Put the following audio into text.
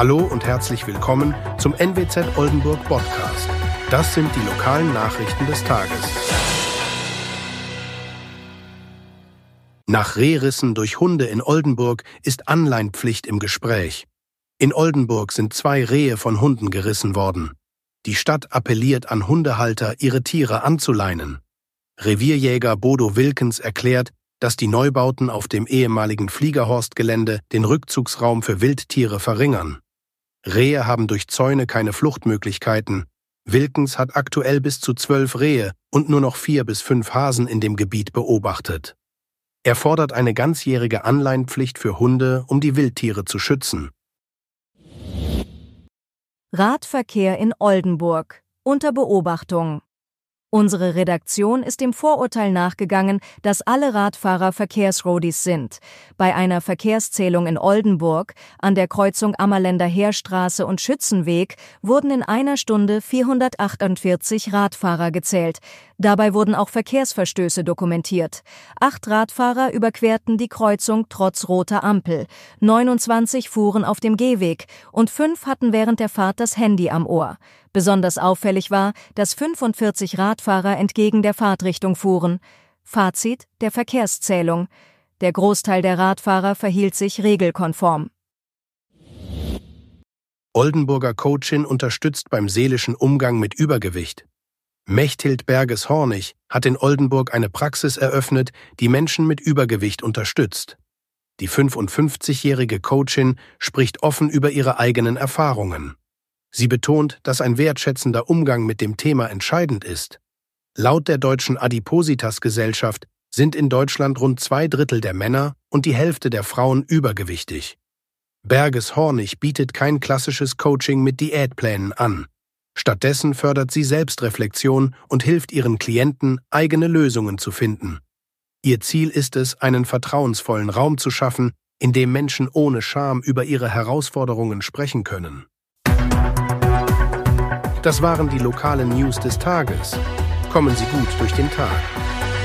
Hallo und herzlich willkommen zum NWZ Oldenburg Podcast. Das sind die lokalen Nachrichten des Tages. Nach Rehrissen durch Hunde in Oldenburg ist Anleinpflicht im Gespräch. In Oldenburg sind 2 Rehe von Hunden gerissen worden. Die Stadt appelliert an Hundehalter, ihre Tiere anzuleinen. Revierjäger Bodo Wilkens erklärt, dass die Neubauten auf dem ehemaligen Fliegerhorstgelände den Rückzugsraum für Wildtiere verringern. Rehe haben durch Zäune keine Fluchtmöglichkeiten. Wilkens hat aktuell bis zu 12 Rehe und nur noch 4 bis 5 Hasen in dem Gebiet beobachtet. Er fordert eine ganzjährige Anleinpflicht für Hunde, um die Wildtiere zu schützen. Radverkehr in Oldenburg unter Beobachtung. Unsere Redaktion ist dem Vorurteil nachgegangen, dass alle Radfahrer Verkehrsroadies sind. Bei einer Verkehrszählung in Oldenburg, an der Kreuzung Ammerländer Heerstraße und Schützenweg, wurden in einer Stunde 448 Radfahrer gezählt. Dabei wurden auch Verkehrsverstöße dokumentiert. 8 Radfahrer überquerten die Kreuzung trotz roter Ampel. 29 fuhren auf dem Gehweg und 5 hatten während der Fahrt das Handy am Ohr. Besonders auffällig war, dass 45 Radfahrer entgegen der Fahrtrichtung fuhren. Fazit der Verkehrszählung: Der Großteil der Radfahrer verhielt sich regelkonform. Oldenburger Coachin unterstützt beim seelischen Umgang mit Übergewicht. Mechthild Berges-Hornig hat in Oldenburg eine Praxis eröffnet, die Menschen mit Übergewicht unterstützt. Die 55-jährige Coachin spricht offen über ihre eigenen Erfahrungen. Sie betont, dass ein wertschätzender Umgang mit dem Thema entscheidend ist. Laut der Deutschen Adipositas-Gesellschaft sind in Deutschland rund 2/3 der Männer und die Hälfte der Frauen übergewichtig. Berges-Hornig bietet kein klassisches Coaching mit Diätplänen an. Stattdessen fördert sie Selbstreflexion und hilft ihren Klienten, eigene Lösungen zu finden. Ihr Ziel ist es, einen vertrauensvollen Raum zu schaffen, in dem Menschen ohne Scham über ihre Herausforderungen sprechen können. Das waren die lokalen News des Tages. Kommen Sie gut durch den Tag.